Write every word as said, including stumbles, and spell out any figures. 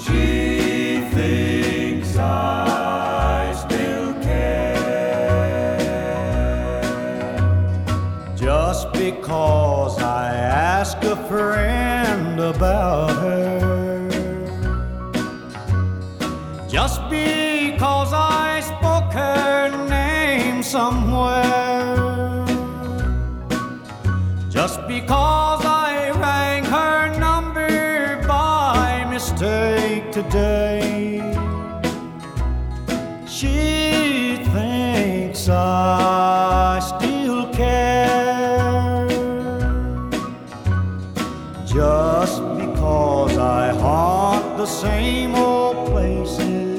She thinks I still care. Just because I ask a friend about her, just because I spoke her name somewhere, just because I rang her number by mistake today, she thinks I still care. Just because I haunt the same old places,